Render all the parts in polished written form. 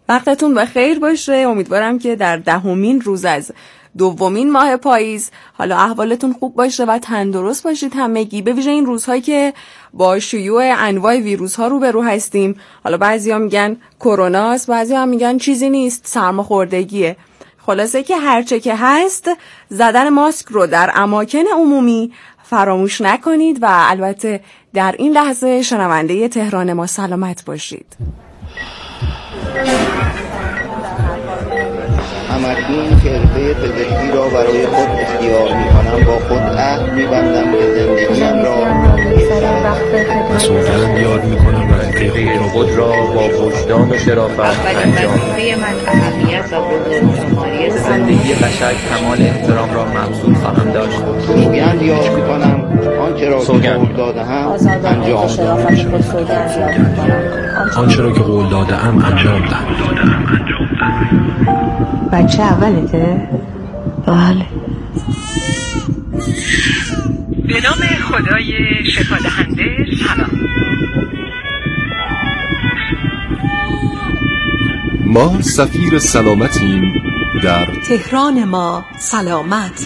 وقتتون بخیر باشه. امیدوارم که در 10مین روز از 2مین ماه پاییز حالا احوالتون خوب باشه و تندرست باشید همگی، به ویژه این روزهایی که با شیوع انواع ویروس ها روبرو هستیم. حالا بعضیا میگن کرونا است، بعضیا میگن چیزی نیست، سرماخوردگیه. خلاصه که هرچه که هست زدن ماسک رو در اماکن عمومی فراموش نکنید و البته در این لحظه شنونده تهران ما سلامت باشید. همکنون که حرفه پزشکی را برای خود اختیار می‌کنم با خود عهد می‌بندم که زندگیم را سوگند یاد می‌کنم و حرفه خود را با وجدان و شرافت انجام من اهمیت و بزرگواری زندگی بشر کمال احترام را مبذول خواهم داشت. سوگند یاد می‌کنم آنچه را که قول داده‌ام انجام آنچه را که قول داده‌ام انجام دهم. بچه اولته؟ بله. به نام خدای شفادهنده سلام. ما سفیر سلامتیم در تهران ما سلامت.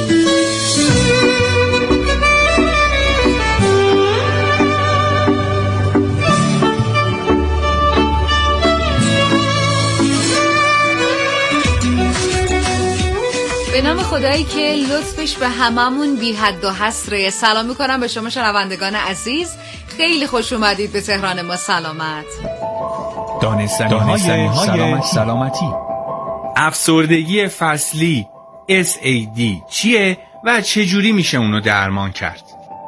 به نام خدایی که لطفش به هممون بی حد و حصره. سلام میکنم به شما شنوندگان عزیز، خیلی خوش اومدید به تهران ما سلامت. دانستنی‌های سلامتی. افسردگی فصلی SAD چیه و چجوری میشه اونو درمان کرد؟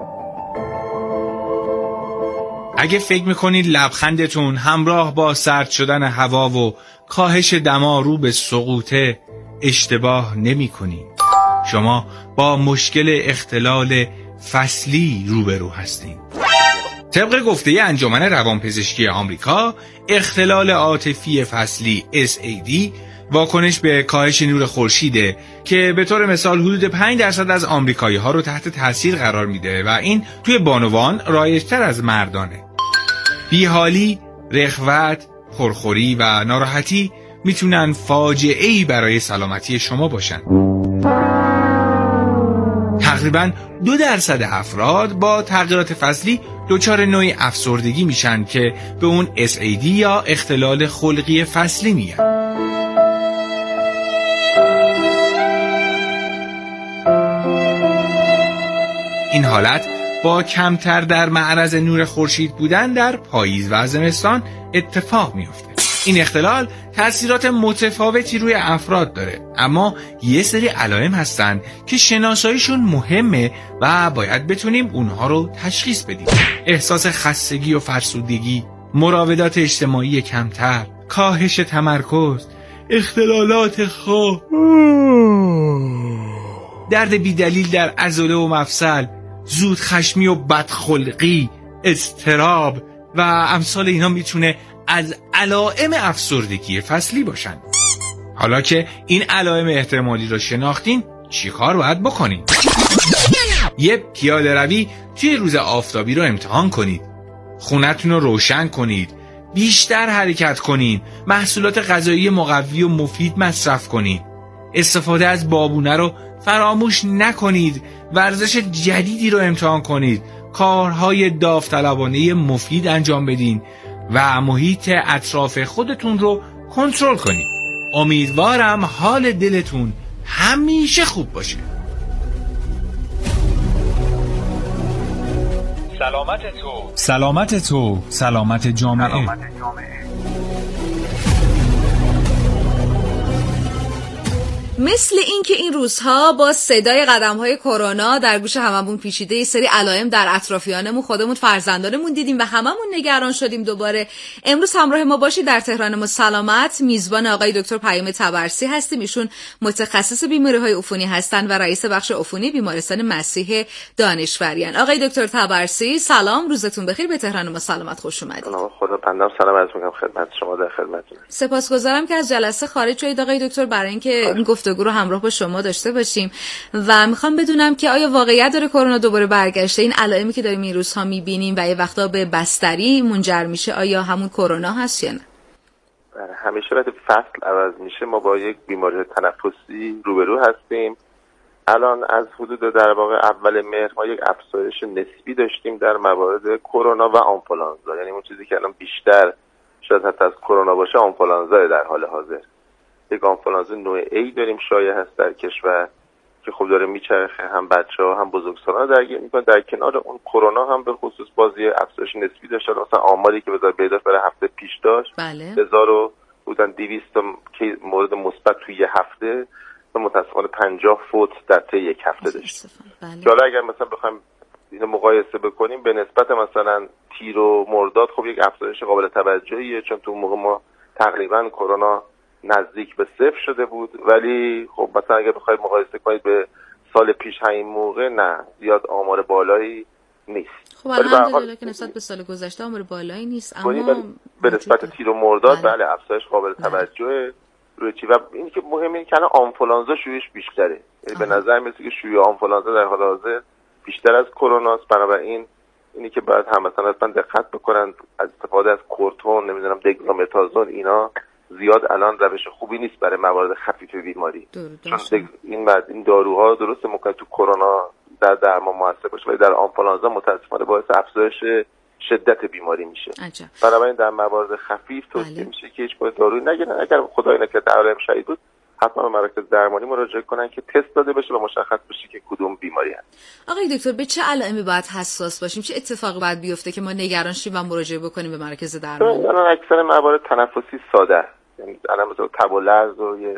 اگه فکر میکنید لبخندتون همراه با سرد شدن هوا و کاهش دما رو به سقوطه، اشتباه نمی کنید. شما با مشکل اختلال فصلی روبرو هستید. طبق گفته انجمن روانپزشکی آمریکا، اختلال عاطفی فصلی SAD واکنش به کاهش نور خورشیده که به طور مثال حدود 5% از آمریکایی ها رو تحت تاثیر قرار میده و این توی بانوان رایج‌تر از مردانه. بیحالی، رخوت، پرخوری و ناراحتی میتونن فاجعه‌ای برای سلامتی شما باشن. تقریباً 2% افراد با تغییرات فصلی دچار نوعی افسردگی میشن که به اون SAD یا اختلال خلقی فصلی میگن. این حالت با کمتر در معرض نور خورشید بودن در پاییز و زمستان اتفاق میفته. این اختلال تأثیرات متفاوتی روی افراد داره، اما یه سری علائم هستن که شناساییشون مهمه و باید بتونیم اونها رو تشخیص بدیم. احساس خستگی و فرسودگی، مراودات اجتماعی کمتر، کاهش تمرکز، اختلالات خواب، درد بیدلیل در عضله و مفصل، زود خشمی و بدخلقی، اضطراب و امثال اینا میتونه از علائم افسردگی فصلی باشن. حالا که این علائم احتمالی رو شناختین، چی کار باید بکنین؟ یه پیاده روی توی روز آفتابی رو امتحان کنید. خونتون رو روشن کنید. بیشتر حرکت کنین. محصولات غذایی مقوی و مفید مصرف کنید. استفاده از بابونه رو فراموش نکنید. ورزش جدیدی رو امتحان کنید. کارهای داوطلبانه مفید انجام بدین و محیط اطراف خودتون رو کنترل کنید. امیدوارم حال دلتون همیشه خوب باشه. سلامت تو، سلامت جامعه. مثل این که این روزها با صدای قدم‌های کرونا در گوش هممون پیچیده، یه سری علائم در اطرافیانمون، خودمون، فرزندانمون دیدیم و هممون نگران شدیم. دوباره امروز همراه ما باشید در تهران ما سلامت. میزبان آقای دکتر پیام طبرسی هستیم. ایشون متخصص بیماری‌های عفونی هستند و رئیس بخش عفونی بیمارستان مسیح دانشوریان. آقای دکتر طبرسی سلام، روزتون بخیر. به تهران ما سلامت خوش اومدید. خدا بندم سلام عرض می‌کنم خدمت شما، در خدمتتونم. سپاسگزارم که از جلسه خارج شدید آقای دکتر برای اینکه گفتگو رو همراه با شما داشته باشیم و میخوام بدونم که آیا واقعیت داره کرونا دوباره برگشته؟ این علائمی که داریم این روزها میبینیم و یه وقتا به بستری منجر میشه، آیا همون کرونا هست یا نه؟ همیشه وقتی فصل عوض میشه ما با یک بیماری تنفسی روبرو هستیم. الان از حدود در واقع اول مهر ما یک افزایش نسبی داشتیم در موارد کرونا و آنفولانزا، یعنی اون چیزی که الان بیشتر شاید حتی از کرونا باشه آنفولانزا در حال حاضر. یک آنفولانزا نوع A داریم شایع هست در کشور که خب داره میچرخه، هم بچه‌ها هم بزرگسالان درگیر میکنه. در کنار اون کرونا هم به خصوص بازی افزایش نسبی داشت. مثلا آماری که بذار بیداش برای هفته پیش داشت 1200 مورد مثبت توی یه هفته و متاسفانه 50 فوت در طی یک هفته داشت. حالا اگر مثلا بخوایم اینو مقایسه بکنیم به نسبت مثلا تیر و مرداد، خب یک افزایش قابل توجهیه، چون تو موقع ما تقریبا کرونا نزدیک به صفر شده بود، ولی خب مثلا اگر بخواید مقایسه کنید به سال پیش همین موقع نه زیاد آمار بالایی نیست. خب الحمدلله که نسبت به سال گذشته آمار بالایی نیست، اما به نسبت تیر و مرداد بله افزایش قابل توجهه روی چی. و این که مهمه این که الان آنفولانزا شیوعش بیشتره، یعنی به نظر میاد که شیوع آنفولانزا در حال حاضر بیشتر از کرونا است. بنابراین اینی که باید هم مثلا دقت بکنن از استفاده از کورتون، نمیدونم دگزامتازون، اینا زیاد الان روش خوبی نیست برای موارد خفیف بیماری. چون این داروها درسته ممکن تو کرونا در درمان موثر باشه ولی در آنفولانزا متاسفانه باعث افزایش شدت بیماری میشه. بنابراین در موارد خفیف توصیه میشه که هیچ گونه دارویی نگیرن. اگر خدای نکرده علائم شدید بود حتما به مراکز درمانی مراجعه کنن که تست داده بشه و مشخص بشه که کدوم بیماری هست. آقای دکتر به چه علائمی باید حساس باشیم؟ چه اتفاقی باید بیفته که ما نگران شیم و مراجعه بکنیم به مراکز درمانی؟ الان اکثر موارد تنفسی ساده، یعنی الان مثلا تب و لرز و یه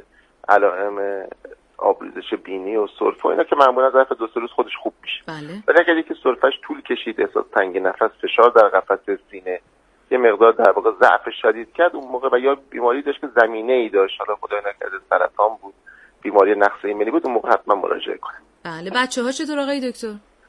علائم آبریزش بینی و سرفه اینا که معمولا ظرف 2-3 روز خودش خوب میشه. ولی اگر یکی سرفه‌اش طول کشید، احساس تنگی نفس، فشار در قفسه سینه، یه مقدار در واقع ضعف شدید کرد اون موقع و یا بیماری داشت که زمینه‌ای داشت، حالا خدای نکرده سرطان بود، بیماری نقص ایمنی بود، اون موقع حتما مراجعه کنه. بله. بچه‌ها چطور آقای دکتر؟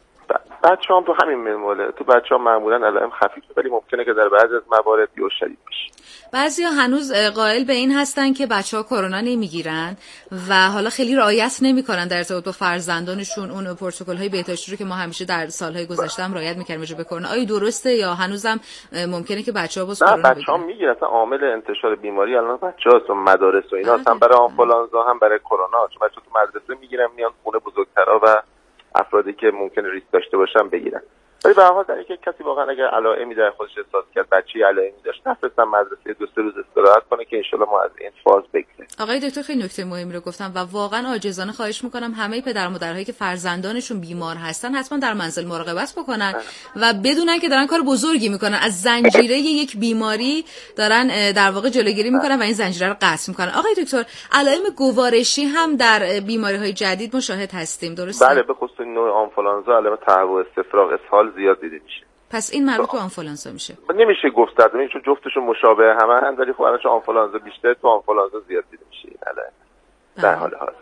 بچه‌ها هم تو همین منواله. تو بچه‌ها معمولا علائم خفیفه ولی ممکنه که در بعضی از موارد بیو شدید بشه. بعضیا هنوز قائل به این هستن که بچه‌ها کرونا نمیگیرن و حالا خیلی رعایت نمیکنن در ارتباط با فرزندانشون اون پروتکل‌های بهداشتی رو که ما همیشه در سال‌های گذشته هم رعایت می‌کردیم راجع به کرونا. آیا درسته یا هنوزم ممکنه که بچه‌ها باز کرونا بگیرن؟ بچه‌ها میگیرن. اصلا عامل انتشار بیماری الان بچه‌هاست و مدارس و اینا، هم برای آنفولانزا هم برای کرونا. چون بچه‌ها تو مدرسه میگیرن، میان خونه بزرگترا و افرادی که ممکنه ریسک داشته باشن بگیرن. ولی به هر حال در اینکه کسی واقعا اگر علائمی در خودش احساس کرد، بچه‌ای علائمی داشت، نفرستن مدرسه 2-3 روز استراحت کنه که ان شاءالله ما از این فاز بگذریم. آقای دکتر خیلی نکته مهمی رو گفتم و واقعا عاجزانه خواهش می‌کنم همه پدر و مادرهایی که فرزندانشون بیمار هستن حتما در منزل مراقبت بکنن و بدونن که دارن کار بزرگی میکنن، از زنجیره یک بیماری دارن در واقع جلوگیری میکنن و این زنجیره رو قطع میکنن. آقای دکتر علائم گوارشی هم در بیماری‌های جدید مشاهد هستیم، درسته؟ بله، به خصوص نوع آنفولانزا علائم تهوع، استفراغ، اسهال زیاد دیده میشه. پس این مربوط به آنفولانزا میشه. نمیشه گفت صدقه، چون جفتشون مشابه همن، ولی خب الان آنفولانزا بیشتر، تو آنفولانزا زیاد دیده میشه این علائم در حال حاضر.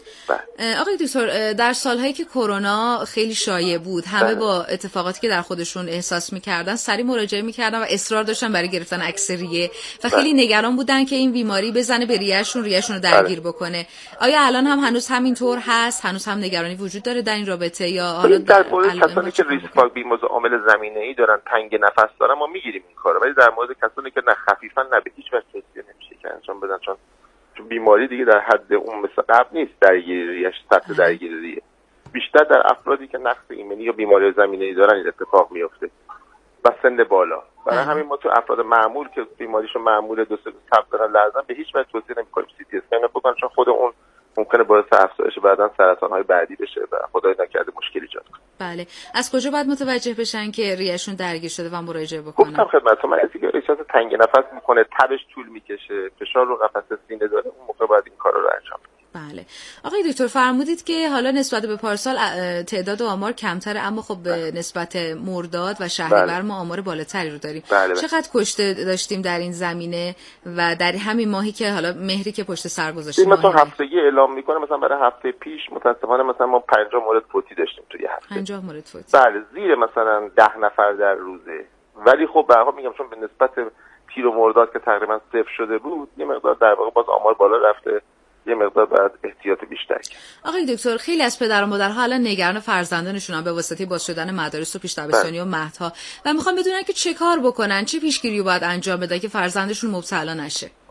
آقای دکتر در سالهایی که کرونا خیلی شایع بود، همه با اتفاقاتی که در خودشون احساس میکردن سریع مراجعه میکردن و اصرار داشتن برای گرفتن اکسریه و خیلی نگران بودن که این بیماری بزنه به ریه‌شون رو درگیر بکنه. آیا الان هم هنوز همینطور هست؟ هنوز هم نگرانی وجود داره در این رابطه یا حالا در مورد کسانی که ریسک بیماری عامل زمینه‌ای دارن، تنگ نفس دارن، ما میگیریم این کارو، ولی در مورد کسانی که نه خفیفاً نه به هیچ وجه توصیه نمیشه که انجام بدن، چون بیماری دیگه در حد اون مثل قبل نیست، درگیریش سطح درگیریه بیشتر در افرادی که نقص ایمنی یا بیماری زمینه‌ای دارن این اتفاق میفته و سن بالا. برای همین ما تو افراد معمول که بیماریشون معمول 2-3 روز تب دارن لرزن به هیچ وجه توصیه نمی‌کنیم سی تی اسکن بکنن، چون خود اون ممکنه باعث افزایش بعداً سرطان‌های بعدی بشه و خدای نکرده مشکلی ایجاد کنه. بله، از کجا باید متوجه بشن که ریه‌شون درگیر شده و مراجعه بکنن؟ گفتم خدمتتون من که احساس تنگ نفس میکنه، تبش طول میکشه، فشار رو قفسه سینه داره، اون موقع باید این کارا رو انجام بدیم. بله. آقای دکتر فرمودید که حالا نسبت به پارسال تعداد آمار کمتره، اما خب به نسبت مرداد و شهریور ما آمار بالاتری رو داریم. چقدر کشته داشتیم در این زمینه و در همین ماهی که حالا مهری که پشت سر گذاشتیم؟ مثلا هفتگی اعلام میکنه، مثلا برای هفته پیش متاسفانه مثلا ما 50 مورد فوتی داشتیم توی هفته. 50 مورد فوتی. بله، زیر مثلا 10 نفر در روزه. ولی خب به هر حال میگم چون به نسبت تیر و مرداد که تقریبا صفر شده بود، یه مقدار در واقع باز آمار بالا رفته، یه مقدار باید احتیاط بیشتر کرد. آقای دکتر خیلی از پدر و مادرها حالا نگران فرزندانشون هم به واسطه باز شدن مدارس و پیش دبستانی و مهدها و میخوان بدونن که چه کار بکنن، چه پیشگیری باید انجام بدن که فرزندشون مبتلا نشه.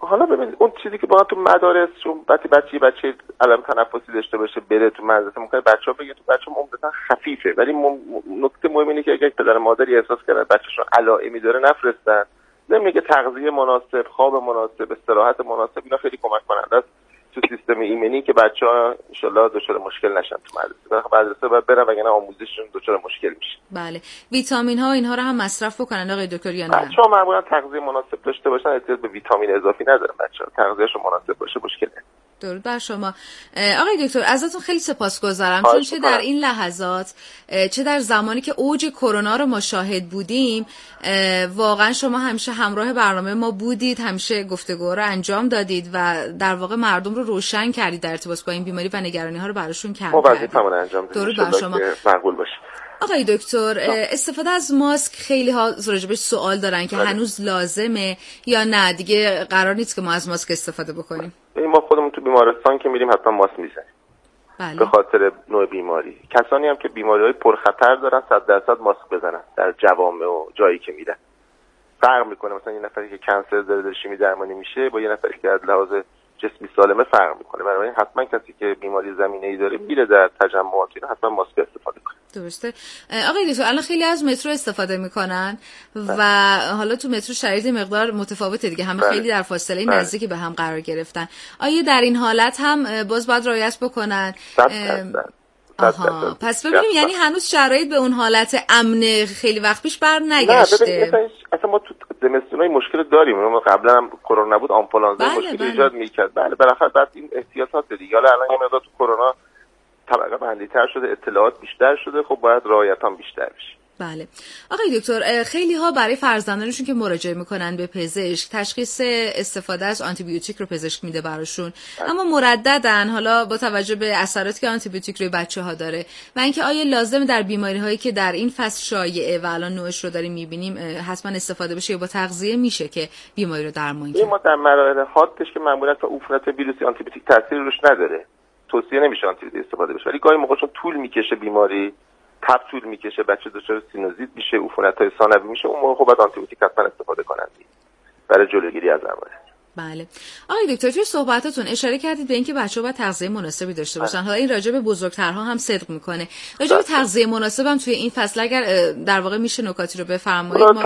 حالا ببینید اون چیزی که واقعا تو مدارس چون بچه علائم تنفسی داشته باشه بره تو مدرسه ممکنه بچه‌ها بگه تو بچه‌ها عمدتاً خفیفه، ولی نکته مهم اینه که اگه پدر مادری احساس کردن بچه‌شون علائمی داره نفرستن. ضمن که تغذیه مناسب، خواب مناسب، استراحت مناسب اینا خیلی کمک کننده است تو سیستم ایمنی که بچه‌ها ان شاءالله دچار مشکل نشن تو مدرسه باید برن وگرنه آموزششون دچار مشکل میشه. بله. ویتامین ها اینها رو هم مصرف بکنن آقای دکتر یا نه؟ بچه‌ها معمولا تغذیه مناسب داشته باشن احتیاج به ویتامین اضافی ندارن، بچه‌ها تغذیه‌شون مناسب باشه مشکل نیست. درود بر شما. آقای دکتر ازتون خیلی سپاسگزارم چون چه در این لحظات چه در زمانی که اوج کرونا رو ما شاهد بودیم واقعا شما همیشه همراه برنامه ما بودید، همیشه گفتگو رو انجام دادید و در واقع مردم رو روشن کردید در ارتباط با این بیماری و نگرانی ها رو براشون کم کردید. وظیفه‌مون انجام دادیم. درود بر شما. مقبول باشه. آقای دکتر استفاده از ماسک خیلی ها راجبش سوال دارن که هنوز لازمه یا نه دیگه قرار نیست که ما از ماسک استفاده بکنیم؟ ما خودمون تو بیمارستان که میریم حتما ماسک میزنیم. بله. به خاطر نوع بیماری. کسانی هم که بیماری‌های پرخطر دارن 100% ماسک بزنن در جوامع و جایی که میرن. فرق میکنه مثلا یه نفری که کنسر داره شیمی درمانی میشه با یه نفری که از لحاظ جسمی سالمه فرق میکنه. برای حتما کسی که بیماری زمینه‌ای داره میره در تجمعات اینا حتما ماسک استفاده کنه. درسته. آقای دکتر الان خیلی از مترو استفاده میکنن و حالا تو مترو شرایط مقدار متفاوته دیگه، همه خیلی در فاصله نزدیکی به هم قرار گرفتن. آیا در این حالت هم باز باید رعایت بکنن؟ پس ببینیم یعنی هنوز شرایط به اون حالت امن خیلی وقت پیش بر نگشته. نه اصلا ما تو زمستونای مشکل داریم. ما قبلا هم کرونا بود آنفولانزا مشکل ایجاد میکرد. بله بالاخره بعد این احتیاطات دیگه. حالا الان یه مقدار تو کرونا طبقه بندی‌تر شده، اطلاعات بیشتر شده، خب باید رعایت هم بیشتر بشه. بله. آقای دکتر خیلی ها برای فرزندانشون که مراجعه میکنن به پزشک تشخیص استفاده از آنتی بیوتیک رو پزشک میده براشون، اما مرددن حالا با توجه به اثراتی که آنتی بیوتیک روی بچه‌ها داره و اینکه آیا لازم در بیماری‌هایی که در این فصل شایعه و الان نوعش رو داریم میبینیم حتما استفاده بشه یا با تغذیه میشه که بیماری رو درمان کنه؟ ما در مراحل حادش که معمولا تا عفونت ویروسی آنتی بیوتیک تاثیر روش نداره، توصیه نمیشه آنتی بیوتیک استفاده بشه، ولی گاهی موقع چون طول میکشه بیماری تب طول میکشه بچه دچار سینوزیت میشه، عفونت‌های ثانوی میشه، اون موقع خب باید آنتی بیوتیک حتما استفاده کنن برای جلوگیری از عوارض. بله. آقای دکتر توی صحبتاتون اشاره کردید به اینکه بچه‌ها باید تغذیه مناسبی داشته باشن. حالا این راجع به بزرگترها هم صدق میکنه. راجع به تغذیه مناسب هم توی این فصل اگر در واقع میشه نکاتی رو بفرمایید ما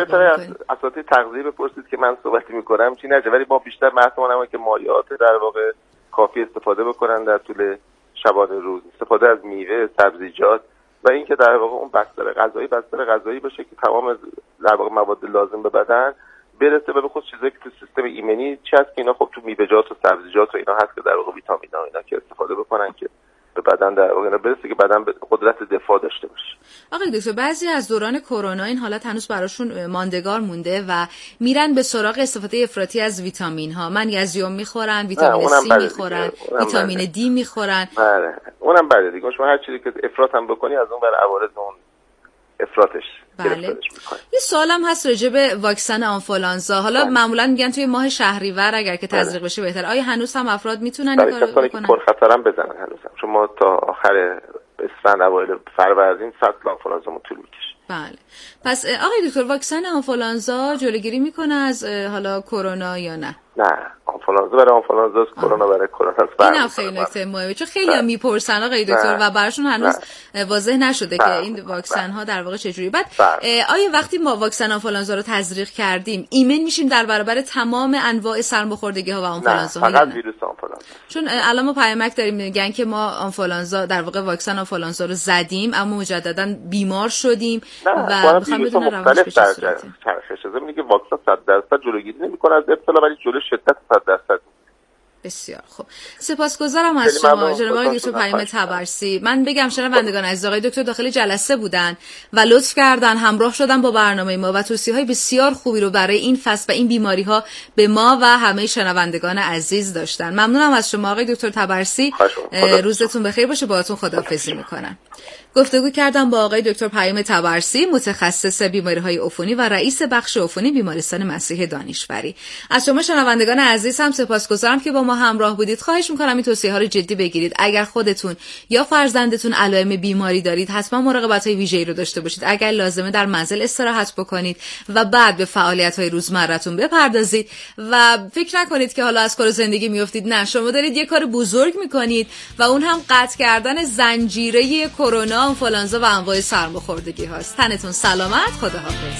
اساتید تغذیه بپرسید که من صحبتی میکنم چی نشه، ولی ما بیشتر بحثمون اینه که مایعات در واقع کافی استفاده بکنن در طول شبانه روز، استفاده از میوه، سبزیجات و اینکه در واقع اون بستر غذایی باشه که تمام در واقع مواد لازم به بدن برسه و به خصوص چیزایی که تو سیستم ایمنی چی هست که اینا خب تو میوه‌جات و سبزیجات و اینا هست که در واقع ویتامینا اینا که استفاده بکنن که به بدن در واقع برسه که بدن قدرت دفاع داشته باشه. آقای دکتر بعضی از دوران کرونا این حالت هنوز براشون ماندگار مونده و میرن به سراغ استفاده افراطی از ویتامین ها، منیزیم میخورن، ویتامین C میخورن، ویتامین دی میخورن. بله اونم بده دیگه، شما هر چیزی که افراط هم بکنی از اون بر عوارض اون افراطش. بله. یه سوالم هست راجع به واکسن آنفولانزا. حالا معمولا میگن توی ماه شهریور اگر که تزریق بشه بهتر. آیا هنوز هم افراد میتونن این کارو بکنن؟ پرخطرم بزنن هنوزم. چون ما تا آخر اسفند اوایل فروردین فصل آنفولانزامون طول میکشه. بله. پس آقای دکتر واکسن آنفولانزا جلوگیری میکنه از حالا کرونا یا نه؟ نه، آنفولانزا برای آنفولانزاست، کرونا برای کرونا است. اینم خیلی نکته مهمه چون خیلی‌ها میپرسن آقای دکتر و براشون هنوز واضح نشده که این واکسن ها در واقع چجوری. بعد آیا وقتی ما واکسن آنفولانزا رو تزریق کردیم ایمن میشیم در برابر تمام انواع سرماخوردگی ها و آنفولانزا ها؟ نه، فقط ویروس آنفولانزا. چون الان ما پیامک داریم میگن که ما آنفولانزا در واقع واکسن آنفولانزا رو زدیم اما مجددا بیمار شدیم و میخوام بدونم روانش به چه صورته. میگه واکسن 100% جلوگیری نمیکنه از ابتلا ولی جلوی شدت 100%. بسیار خوب. سپاسگزارم از شما جناب آقای دکتر پیام تبرسی. من بگم شنوندگان عزیز آقای دکتر داخل جلسه بودن و لطف کردن همراه شدن با برنامه ما و توصیه‌های بسیار خوبی رو برای این فصل و این بیماری‌ها به ما و همه شنوندگان عزیز داشتن. ممنونم از شما آقای دکتر تبرسی. روزتون بخیر باشه. باهاتون خداحافظی می‌کنم. گفتگو کردم با آقای دکتر پیام طبرسی، متخصص بیماری‌های عفونی و رئیس بخش عفونی بیمارستان مسیح دانشوری. از شما شنوندگان عزیز هم سپاسگزارم که با ما همراه بودید. خواهش می‌کنم این توصیه‌ها رو جدی بگیرید. اگر خودتون یا فرزندتون علائم بیماری دارید، حتما مراقبت‌های ویژه‌ای رو داشته باشید. اگر لازمه در منزل استراحت بکنید و بعد به فعالیت‌های روزمره‌تون بپردازید و فکر نکنید که حالا از کار زندگی میافتید. نه، شما دارید یه کار بزرگ می‌کنید و اون هم قطع کردن زنجیره کرونا، آنفولانزا و انواع سرماخوردگی هاست. تنتون سلامت. خداحافظ.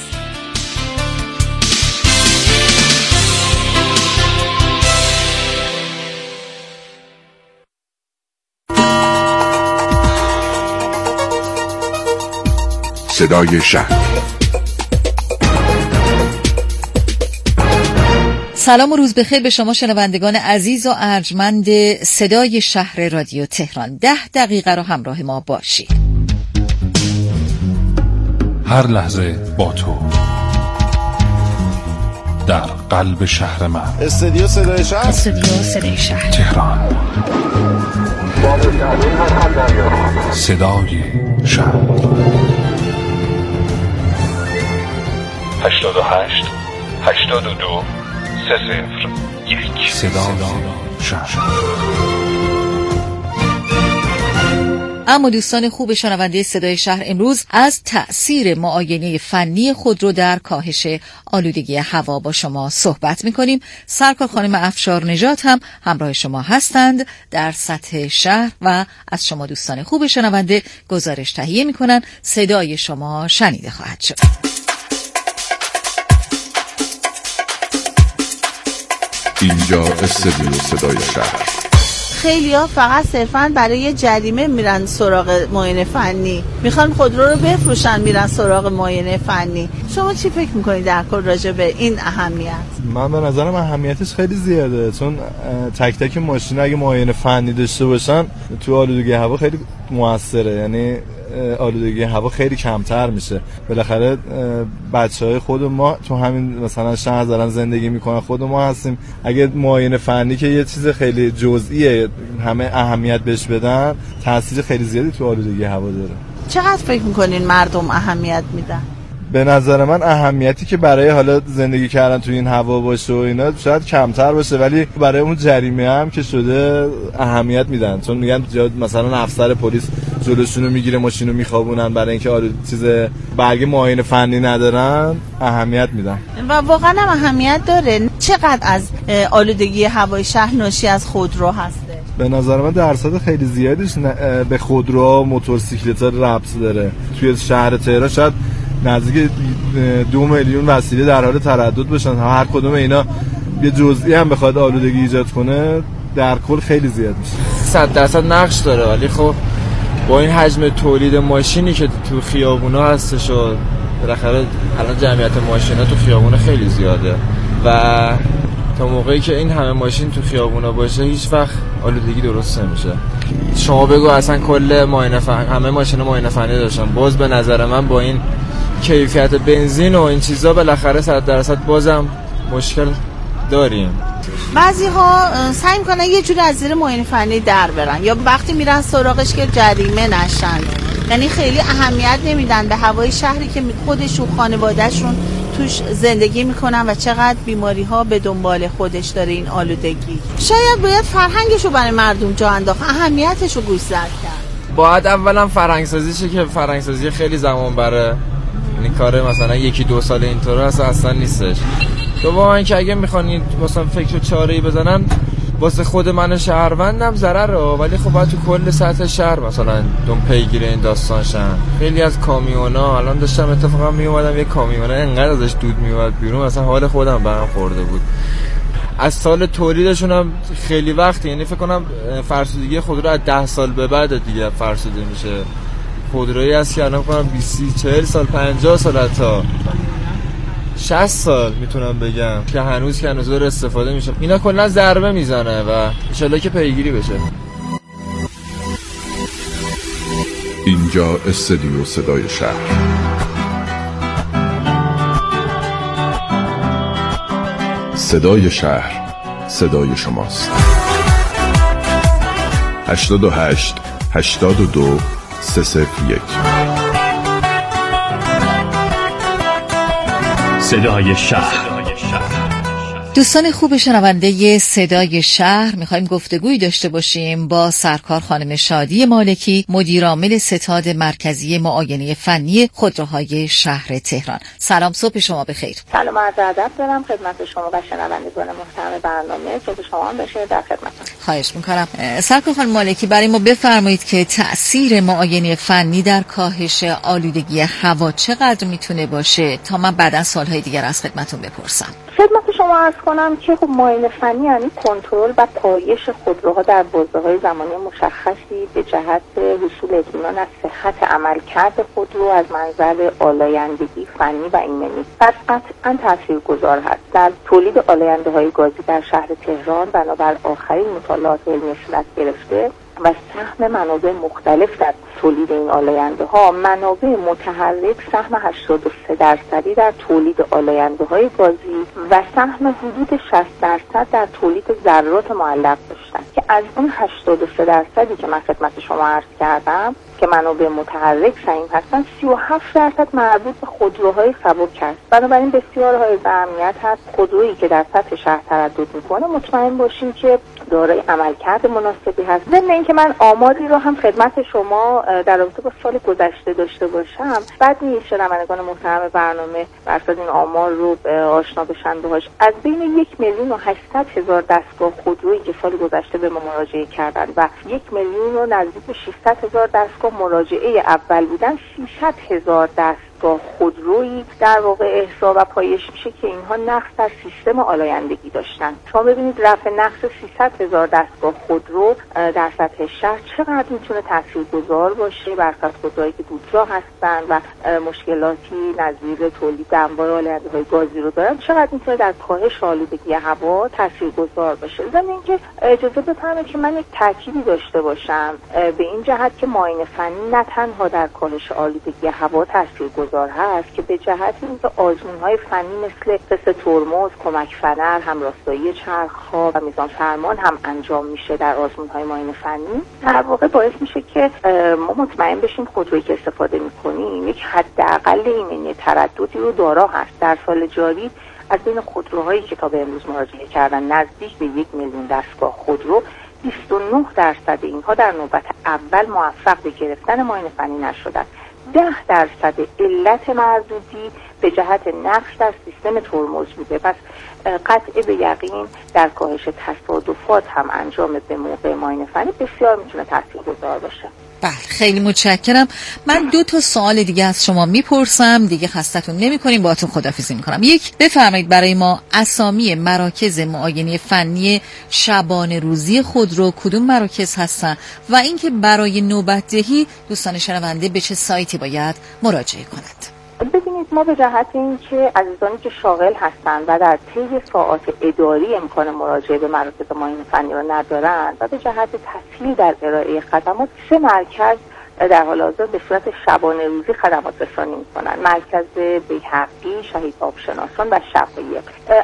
صدای شهر. سلام و روز بخیر به شما شنوندگان عزیز و ارجمند صدای شهر رادیو تهران. 10 دقیقه رو همراه ما باشید. هر لحظه با تو در قلب شهر من. استودیو صدای شهر. استودیو صدای شهر تهران. صدای شهر. 88 82 00 صدای شهر. اما دوستان خوب شنونده صدای شهر، امروز از تأثیر معاینه فنی خودرو در کاهش آلودگی هوا با شما صحبت می‌کنیم. سرکار خانم افشار نژاد هم همراه شما هستند در سطح شهر و از شما دوستان خوب شنونده گزارش تهیه می‌کنن. صدای شما شنیده خواهد شد. اینجا استودیو صدای شهر. خیلی‌ها فقط صرفاً برای جریمه میرن سراغ معاینه فنی، میخوان خودرو رو بفروشن، میرن سراغ معاینه فنی. شما چی فکر میکنید در کل راجع به این اهمیت؟ من به نظرم اهمیتش خیلی زیاده، چون تک تک ماشین اگه معاینه فنی داشته باشن تو آلودگی هوا خیلی موثره، یعنی آلودگی هوا خیلی کمتر میشه. بالاخره بچهای خود ما تو همین مثلا شهر دارن زندگی میکنن، خود ما هستیم. اگه معاینه فنی که یه چیز خیلی جزئیه همه اهمیت بهش بدن، تاثیر خیلی زیادی تو آلودگی هوا داره. چقدر فکر میکنین مردم اهمیت میدن؟ به نظر من اهمیتی که برای حالا زندگی کردن تو این هوا باشه و اینا شاید کمتر باشه، ولی برای اون جریمه هم که شده اهمیت میدن، چون میگن مثلا افسر پلیس جلوشونو میگیره، ماشینو میخوابونن برای اینکه چیز برگ معاینه فنی ندارن، اهمیت میدن. و واقعا هم اهمیت داره. چقدر از آلودگی هوای شهر ناشی از خودرو هسته؟ به نظر من درصد خیلی زیادیش به خودروها و موتورسیکلت‌ها ربط داره. توی شهر تهران شاید نزدیک 2 میلیون وسیله در حال تردد باشن، هر کدوم اینا یه جزئی هم بخواد آلودگی ایجاد کنه در کل خیلی زیاد میشه. 100% نقش داره، ولی خب با این حجم تولید ماشینی که تو خیابونا هستش و بالاخره الان جمعیت ماشینا تو خیابونا خیلی زیاده و تا موقعی که این همه ماشین تو خیابونا باشه هیچ وقت آلودگی درست نمیشه. شما بگو اصلا کل معاینه همه ماشینا معاینه فنی داشتن، باز به نظر من با این کیفیت بنزین و این چیزا بالاخره 100% بازم مشکل داریم. بعضی‌ها سعی می‌کنن یه جوری از زیر معاینه فنی در برن یا وقتی میرن سراغش که جریمه نشن، یعنی خیلی اهمیت نمیدن به هوای شهری که خودشون خانواده‌شون توش زندگی میکنن و چقدر بیماری‌ها به دنبال خودش داره این آلودگی. شاید باید فرهنگشو برای مردم جا انداخت، اهمیتشو گوشزد کرد. باید اولا فرهنگسازی شه که فرهنگسازی خیلی زمان بره، یعنی کار مثلا 1-2 سال اینطور اصلا نیستش. دوما اینکه اگه میخوان مثلا فکر و چاره‌ای بزنن واسه خود من شهروندم ضرره، ولی خب باید تو کل سطح شهر مثلا دون پیگیر این داستان شن. خیلی از کامیونا الان داشتم اتفاقا میومدم، یه کامیونه انقدر ازش دود میومد بیرون، مثلا حال خودم برام خورده بود. از سال تولیدشون هم خیلی وقته، یعنی فکر کنم فرسودگی خودرو از 10 سال به بعد دیگه فرسوده میشه. خودرویی هست که الان کنم 20-40 سال 50 سال حتی 60 سال میتونم بگم که هنوز داره استفاده میشه. اینا کلا ضربه میزنه و ان شاءالله که پیگیری بشه. اینجا استودیو صدای شهر. صدای شهر، صدای شماست. 88 82 301. صدای شهر. دوستان خوب شنونده صدای شهر، میخوایم گفتگوی داشته باشیم با سرکار خانم شادی مالکی، مدیرعامل ستاد مرکزی معاینه فنی خودروهای شهر تهران. سلام، صبح شما بخیر. سلام، عرض ادب دارم خدمت شما و شنوندگان محترم برنامه. صبح شما بخیر، در خدمتم. خواهش میکنم. سرکار خانم مالکی، برای ما بفرمایید که تأثیر معاینه فنی در کاهش آلودگی هوا چقدر میتونه باشه تا من بعداً سالهای دیگر از خدمتون بپرسم. خدمت شما عرض کنم که خب معاینه فنی یعنی کنترل و پایش خودروها در بازه‌های زمانی مشخصی به جهت حصول اطمینان از صحت عملکرد خودرو از منظر آلایندگی فنی و ایمنی. پس قطعاً تاثیرگذار هست در تولید آلاینده‌های گازی در شهر تهران. بنابر آخرین مطالعات علمی صورت گرفته و سهم منابع مختلف در تولید این آلاینده‌ها، منابع متحرک سهم 83% در تولید آلاینده‌های گازی و سهم حدود 60% در تولید ذرات معلق داشتن که از اون 83% که من خدمت شما عرض کردم که منابع متحرک سهیم هستن، 37% مربوط به خودروهای سبک است. بنابراین بسیار های اهمیت هست خودرویی که در سطح شهر تردد میکنه مطمئن باشیم که دارای عملکرد مناسبی هست. ضمن اینکه من آماری رو هم خدمت شما در رابطه با سال گذشته داشته باشم، بعد نیست شنوندگان محترم برنامه برصد این آمار رو آشنا بشن باهاش. از بین 1,800,000 دستگاه خودرویی که سال گذشته به ما مراجعه کردن و 1,000,000 نزدیک به 600,000 دستگاه مراجعه اول بودن، 300,000 دستگاه خودرویی در واقع احصا و پایش میشه که اینها نقص در سیستم آلایندگی داشتن. شما ببینید رفع نقص 300,000 دستگاه خودرو در سطح شهر چقدر میتونه تاثیرگذار باشه بر خودروهایی که دودراه هستن و مشکلاتی نظیر تولید انواع آلاینده‌های گازی رو دارن، چقدر میتونه در کاهش آلودگی هوا تاثیرگذار باشه. ضمن اینکه اجازه بفرمایید که من یک تأکیدی داشته باشم به این جهت که معاینه فنی نه تنها در کاهش آلودگی هوا تاثیرگذار هست که به جهت اینکه آزمون‌های فنی مثل تست ترمز، کمک فنر، همراستایی چرخ‌ها و میزان فرمان هم انجام میشه در آزمون‌های معاینه فنی. در واقع باعث میشه که ما مطمئن بشیم خودرویی که استفاده می‌کنیم یک حداقل ایمنی ترددی رو دارا هست. در سال جاری از بین خودروهایی که تا به امروز مراجعه کردن نزدیک به 1,000,000 دستگاه خودرو، 29% اینها در نوبت اول موفق به گرفتن معاینه فنی نشدند. 10% علت مردودی به جهت نقص در سیستم ترمز بوده. پس قطع به یقین در کاهش تصادفات هم انجام به موقع معاینه فنی بسیار میتونه تاثیرگذار باشه. بله، خیلی متشکرم. من 2 سوال دیگه از شما میپرسم، دیگه خستتون نمی‌کنیم، باهاتون خداحافظی می‌کنم. یک، بفرمایید برای ما اسامی مراکز معاینه فنی شبانه روزی خودرو کدوم مراکز هستن و اینکه برای نوبت‌دهی دوستان شنونده به چه سایتی باید مراجعه کنند. ببینید، ما به جهت اینکه عزیزانی که شاغل هستند و در طی ساعات اداری امکان مراجعه به مراکز معاینه فنی را ندارند و به جهت تسهیل در ارائه خدمات 3 مرکز در حال حاضر به صورت شبانه روزی خدمات رسانی می‌کنند: مرکز بیهقی، شهید آبشناسان و شقایق.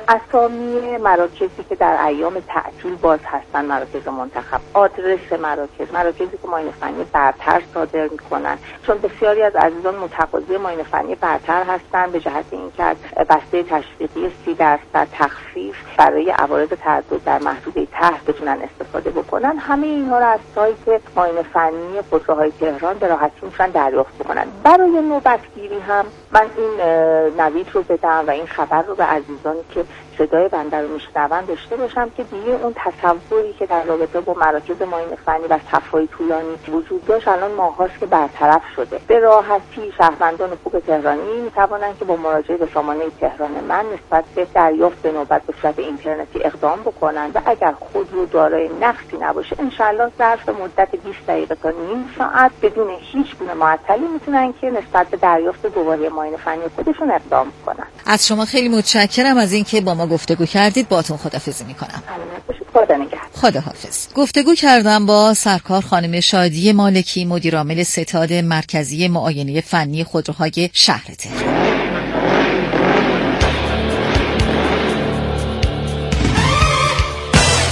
اسامی مراکزی که در ایام تعطیل باز هستند مراکز منتخب، آدرس مراکزی که معاینه فنی برتر صادر می‌کنند، چون بسیاری از عزیزان متقاضی معاینه فنی برتر هستند به جهت اینکه از بسته تشویقی 30% تخفیف برای عوارض تردد در محدوده تحت بتونن استفاده بکنن. همه اینها را از سایت معاینه فنی خودروهای تهران به راحتی میتونن دریافت بکنن. برای نوبتگیری هم من این نوید رو بدم و این خبر رو به عزیزانی که صدای بنده رو میشنون داشته باشم که دیگه اون تصوری که در رابطه با مراکز معاینه فنی و صف‌های طولانی وجود داشت الان ماهاست که برطرف شده. به راحتی شهروندان خوب تهرانی میتوانند که با مراجعه به سامانه تهران من نسبت به دریافت به نوبت به صورت اینترنتی اقدام بکنند و اگر خود رو دارای نقصی نباشه انشالله ظرف مدت 20 دقیقه تا نیم ساعت بدون هیچ گونه معطلی میتونن که نسبت به دریافت گواهی معاینه فنی خودشون اقدام کنن. از شما خیلی متشکرم از اینکه با ما گفتگو کردید. باهاتون خداحافظی میکنم. خدا نگهدار. خداحافظ. گفتگو کردم با سرکار خانم شادی مالکی، مدیرعامل ستاد مرکزی معاینه فنی خودروهای شهر تهران.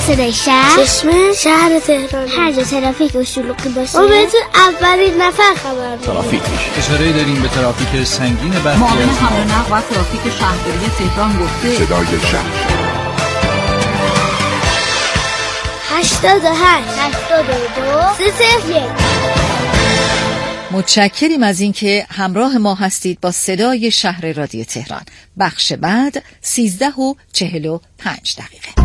صدای شهر چشمه شهر تهران. هر جا ترافیک و شلوغی باشه ما بهتون اولین نفر خبر میدیم. ترافیک اشاره داریم به ترافیک سنگین برخی معاون حمل و نقل و ترافیک شهرداری تهران گفته صدای شهر 88 82 301. متشکریم از اینکه همراه ما هستید با صدای شهر رادیو تهران. بخش بعد 13:45.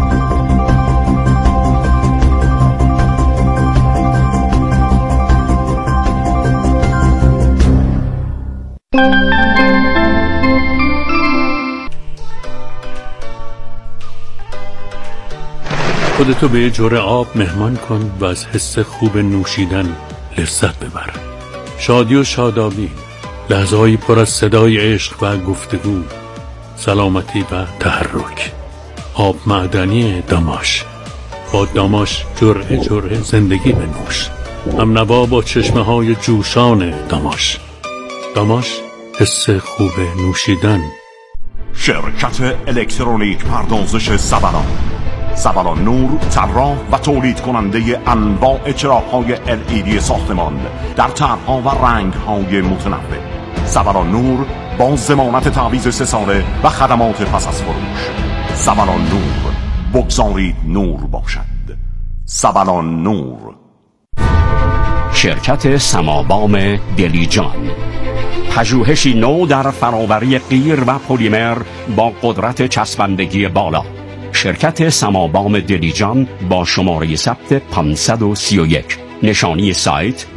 خودتو به جرعه آب مهمان کن و از حس خوب نوشیدن لذت ببر. شادی و شادابی، لحظه‌ای پر از صدای عشق و گفتگو، سلامتی و تحرک. آب معدنی داماش. با داماش جرعه جرعه زندگی بنوش. هم نوا با چشمه‌های جوشان داماش. داماش حس خوب نوشیدن. شرکت الکترونیک پردازش سبلان. سبلان نور طراح و تولید کننده انواع چراغ‌های LED ساختمان در طرح‌ها و رنگ‌های متنوع. سبلان نور با ضمانت تعویض 3 ساله و خدمات پس از فروش. سبلان نور، بگذارید نور باشد. سبلان نور. شرکت سمابام دلیجان، پژوهشی نو در فراوری قیر و پلیمر با قدرت چسبندگی بالا. شرکت سمابام دلیجان با شماره ثبت 531. نشانی سایت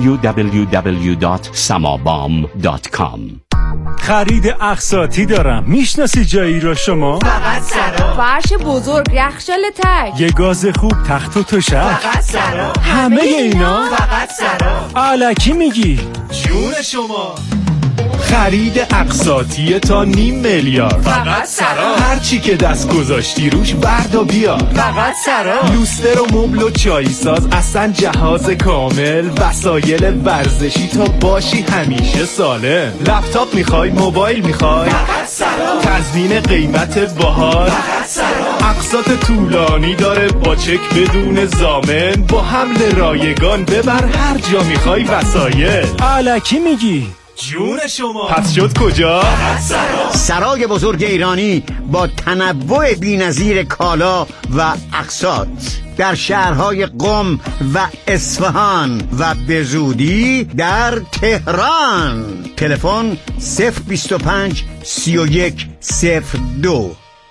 www.samabam.com. خرید اقساطی دارم. میشناسی جایی را شما؟ فقط سرا. فرش بزرگ، یخچال تک، یه گاز خوب، تخت و تشک. فقط سرا. همه اینا فقط سرا. الکی میگی؟ جون شما. خرید اقساطی تا 500 میلیارد. فقط سرا. هر چی که دست گذاشتی روش بردا بیار. فقط سرا. لوستر و مبل و چای ساز، اصلا جهاز کامل، وسایل ورزشی تا باشی همیشه سالم. لپتاپ میخوای، موبایل میخوای، فقط سرا. تضمین قیمت باحال، فقط سرا. اقساط طولانی داره با چک بدون ضامن، با حمل رایگان ببر هر جا میخوای وسایل. الکی میگی؟ جون شما. پس شد کجا؟ سرای بزرگ ایرانی با تنوع بی‌نظیر کالا و اقساط در شهرهای قم و اصفهان و به زودی در تهران. تلفن 025 31 02.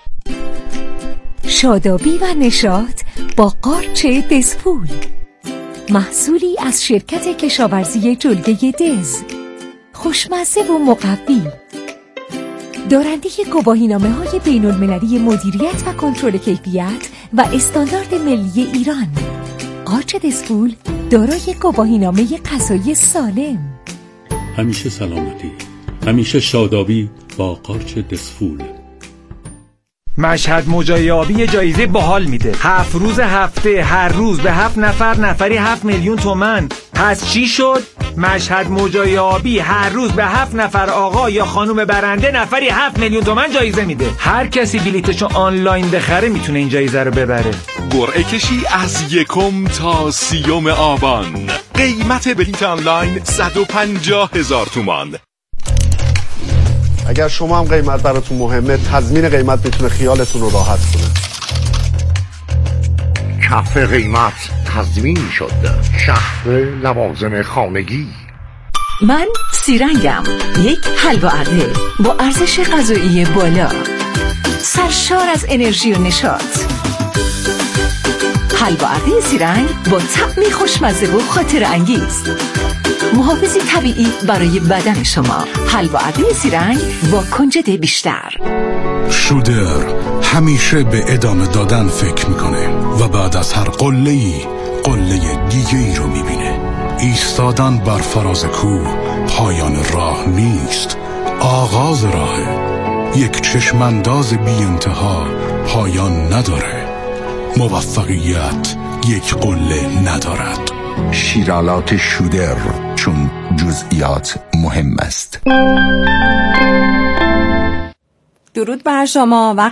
شادابی و نشاط با قارچ دزفول، محصولی از شرکت کشاورزی جلگه دز، خوشمزه و مقوی، دارنده گواهینامه‌های بین‌المللی مدیریت و کنترل کیفیت و استاندارد ملی ایران. قارچ دزفول دارای گواهینامه غذایی سالم. همیشه سلامتی، همیشه شادابی با قارچ دزفول. مشهد مجای آبی جایزه باحال میده. 7 روز هفته، هر روز به 7 نفر، نفری 7 میلیون تومان. پس چی شد؟ مشهد مجای آبی هر روز به 7 نفر آقا یا خانم برنده نفری 7 میلیون تومان جایزه میده. هر کسی بلیتشو آنلاین بخره میتونه این جایزه رو ببره. قرعه کشی از 1 تا 30 آبان. قیمت بلیت آنلاین 150,000 تومان. اگر شما هم قیمت براتون مهمه، تضمین قیمت میتونه خیالتون رو راحت کنه. کف قیمت تضمین شد. شهر لوازم خانگی. من سیرنگم، یک حلواعده با ارزش غذایی بالا، سرشار از انرژی و نشاط. حلواعده سیرنگ با طعمی خوشمزه و خاطره انگیز، محافظی طبیعی برای بدن شما. حلواعده سیرنگ با کنجد بیشتر. شودر همیشه به ادامه دادن فکر میکنه و بعد از هر قله‌ای قله دیگه ای رو میبینه. ایستادن بر فراز کوه پایان راه نیست، آغاز راهه. یک چشمانداز بی انتها پایان نداره. موفقیت یک قله ندارد. شیرالات شودر، چون جزئیات مهم است. درود بر شما.